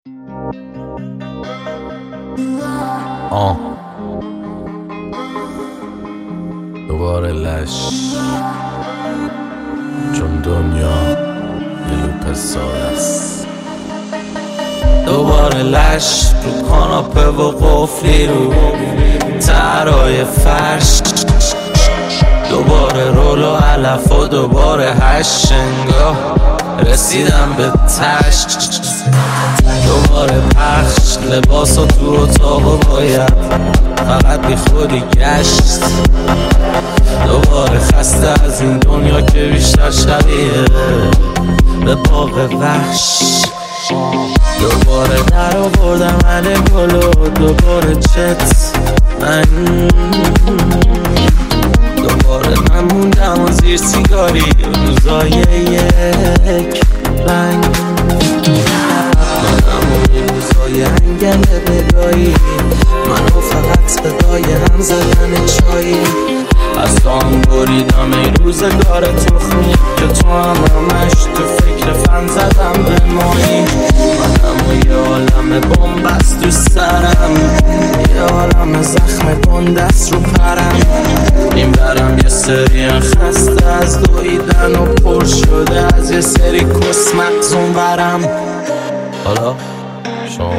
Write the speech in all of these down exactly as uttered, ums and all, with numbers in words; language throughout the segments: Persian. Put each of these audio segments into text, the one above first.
آه دوباره لش، چون دنیا یه لوپ ساده است. دوباره لش رو کاناپه و قفلی رو ترای فرش، دوباره رول و علف و دوباره هشت انگاه رسیدم به تش. دوباره پخش لباس و تو اتاق و باید فقط بی خودی گشت. دوباره خسته از این دنیا که بیشتر شبیه به باغ وحش. دوباره در آوردم علی گل و دوباره چت من، دوباره نموندم و زیر سیگاری روزای یک رنگ. منم و این روزای انگل بگاهی، منو فقط صدای هم زدن چایی. از تو هم بریدم این روزگار تخمی که تو هم همش تو فکر فن زدم به مایی. منم و یه عالم بومبست تو سرم، یه عالم زخم بندست رو پرم. این برم یه سری خسته از دویدن و پر شده از یه سری کس مغزون برم. حالا شما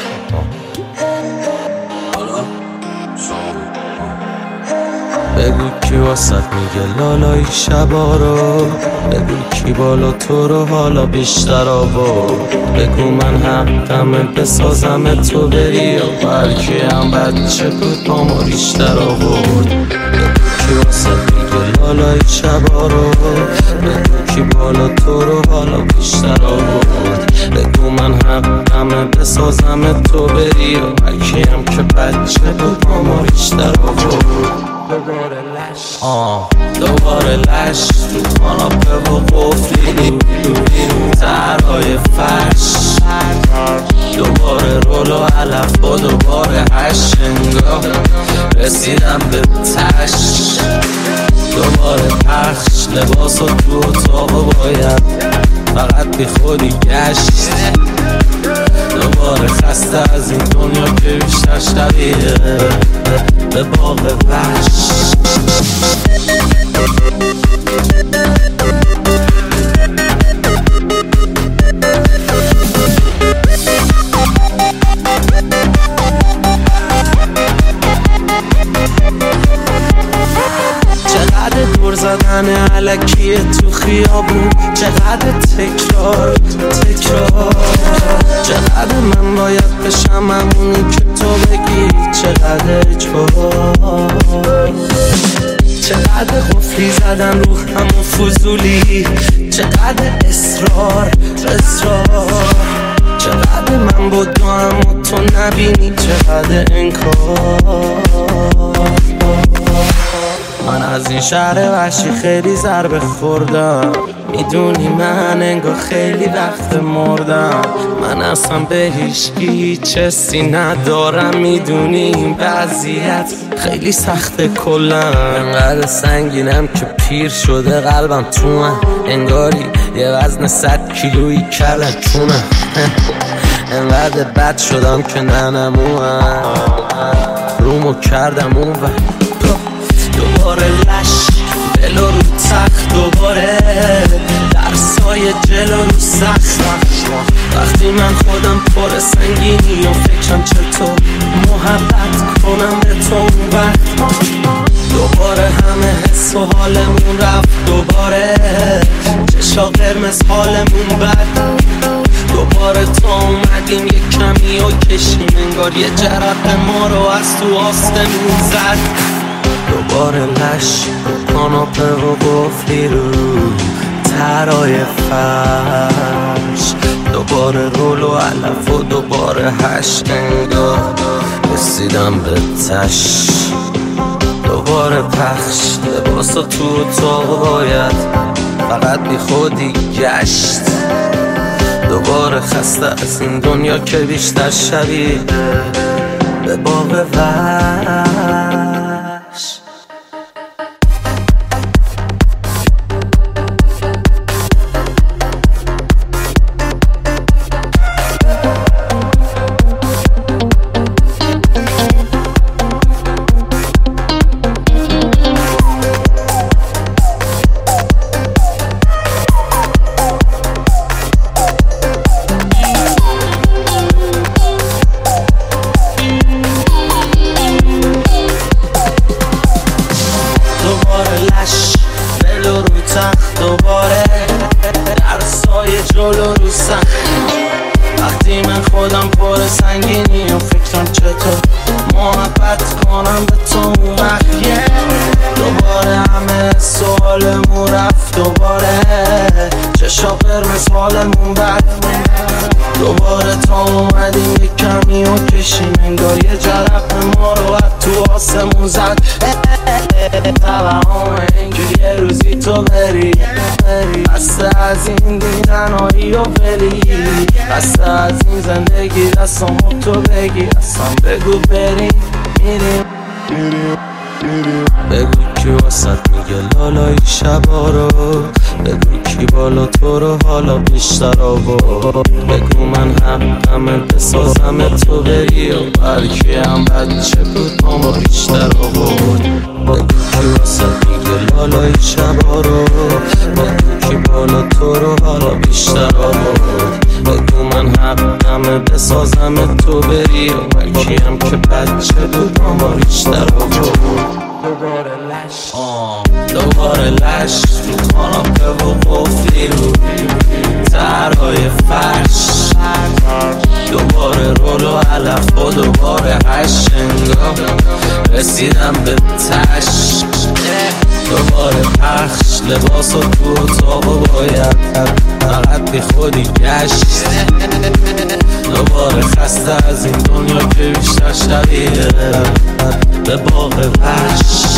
بگو کی واسط میگه لالایی شبا رو، بگو کی بالا تو رو حالا بیشتر آورد. بگو من حقمه بسازم تو بری و بلکی هم بچه بود پامو ریشتر آورد. بگو کی واسط میگه لالایی شبا رو، بگو کی بالا تو رو حالا بیشتر آورد. بگو من حقمه بسازم تو بری و بلکی هم که بچه بود پامو ریشتر آورد. دوباره لش آه دوباره لش تو کاناپه و قفلی ترهای فرش، دوباره رول و علف و دوباره هشت انگاه رسیدم به تش. دوباره پخش لباس و تو اتاق و باید فقط بی خودی گشت. دوباره خسته از این دنیا که بیشتر شبیه به باغ وحش. چقدر دور زدن علکیه تو خیابون، چقدر تکرار تکرار. چقدر من باید بشم همونی که تو بگی، چقدر اجبار. چقدر قفلی زدن رو همون فضولی، چقدر اصرار اصرار. چقدر من با دو هم و تو نبینی، چقدر انکار. من از این شهر وحشی خیلی ضربه خوردم، میدونی من انگار خیلی وقت مردم. من اصلا به هیچکی هیچ حسی ندارم، میدونی این وضعیت خیلی سخته کلم. انقدر سنگینم که پیر شده قلبم تو من، انگاری یه وزن صد کیلویی کردن چونم. انقدر بد شدم که ننموام رومو کردم اون و دوباره لش بلو رو تخت، دوباره درسای جلو رو سخت. وقتی من خودم پر سنگینی و فکرم چطور محبت کنم به تو اون وقت. دوباره همه حس و حالمون رفت، دوباره چشا قرمز حالمون بد. دوباره تا اومدیم یک کمی و کشیم انگار یه جرقه ما رو از تو آسمون زد. دوباره لش کاناپه و قفلی رو ترای فرش، دوباره رول و علف و دوباره هشت انگاه رسیدم به تش. دوباره پخش لباس و تو اتاق باید فقط بی خودی گشت. دوباره خسته از این دنیا که بیشتر شبیه به باغ وحش. سخت وقتی من خودم پر سنگینی و فکرم چطور محبت کنم به تو اون وقتیه دوباره همه سوالمون رفت دوباره چشا قرمز حالمون بد دوباره تا اومدیم یک کمی و کشیم انگار یه جرق ما رو از تو آسمون زد توهم اینکه یه روزی تو بری بسته از این دیدنهایی و بری بسته از این زندگی دستم تو بگی اصلا بگو بریم میریم بگو کی واسد میگه لالایی شبا رو بگو کی بالا تو رو حالا بیشتر آورد بگو من هم همه بسازم تو بری و بلکی هم بچه بود اما بیشتر آورد بگو کی واسد میگه لالایی شبا رو بگو کی بالا تو رو حالا بیشتر آورد بگو من هم همه بسازم تو بری و بلکی هم که بچه بود اما بیشتر آورد دوباره لش دوباره لش تو خاناپه و قفلی رو ترهای فرش دوباره رول و علف و دوباره هشت انگاه رسیدم به تش دوباره پخش لباس و تو اتاق و باید فقط بی خودی گشت دوباره خسته از این دنیا که بیشتر شبیه به باغ وحش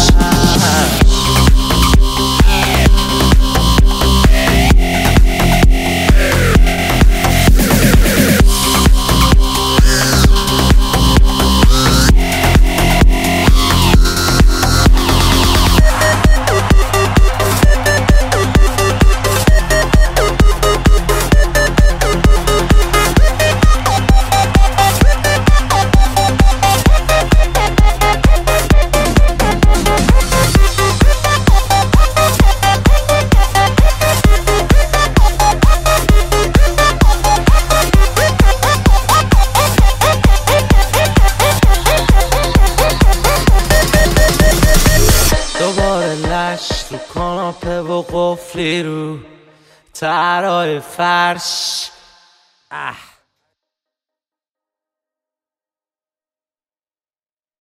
رو کاناپه و قفلی رو ترهای فرش اه